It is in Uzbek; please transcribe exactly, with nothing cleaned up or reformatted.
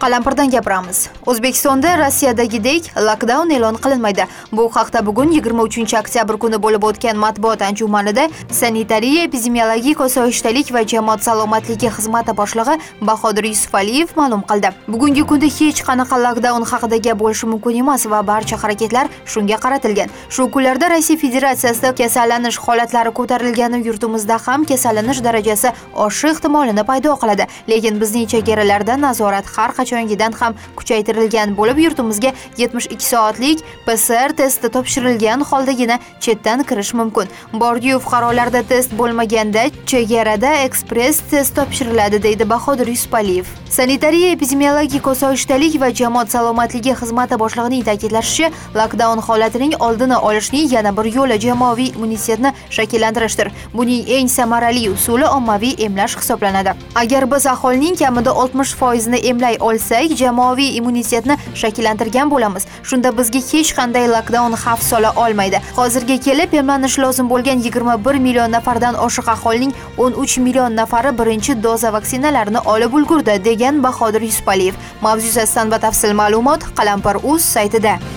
Qalampirdan gapiramiz. O'zbekistonda Rossiyadagidek lockdown e'lon qilinmaydi. Bu haqda bugun yigirma uchinchi oktyabr kuni bo'lib o'tgan matbuot anjumanida Sanitariya, epidemiologik osoyishtalik va jamoat salomatligi xizmati boshlig'i Bahodir Yusufaliyev ma'lum qildi. Bugungi kunda hech qanaqa lockdown haqida gap bo'lishi mumkin emas va barcha harakatlar shunga qaratilgan. Shu kunlarda Rossiya Federatsiyasida kasallanish holatlari ko'tarilgani, yurtimizda ham kasallanish darajasi oshish ehtimolini paydo qiladi. Lekin bizning chegaralarda nazorat har qachongidan ham kuchaytirilgan bo'lib, yurtimizga yetmish ikki soatlik P C R testi topshirilgan holdagina chetdan kirish mumkin. Bordiyu fuqarolarda test bo'lmaganda chegarada ekspress test topshiriladi, deydi Bahodir Yusufaliyev. Sanitariya, epidemiologik osoyishtalik va jamoat salomatligi xizmati boshlig'ining ta'kidlashicha, lockdown holatining oldini olishning yana bir yo'li jamoaviy immunitetni shakllantirishdir. Buning eng samarali usuli ommaviy emlash hisoblanadi. Agar biz aholining kamida oltmish foiz ni emlay olsak, jamoaviy immunitetni shakllantirgan bo'lamiz. Shunda bizga hech qanday lockdown xavf sola olmaydi. Hozirga kelib emlanish lozim bo'lgan yigirma bir million nafardan oshiq aholining o'n uch million nafari birinchi doza vaksinalarini olib ulgurdi, degan Bahodir Yusufaliyev. Mavzu yuzasidan batafsil ma'lumot Qalampir.uz saytida.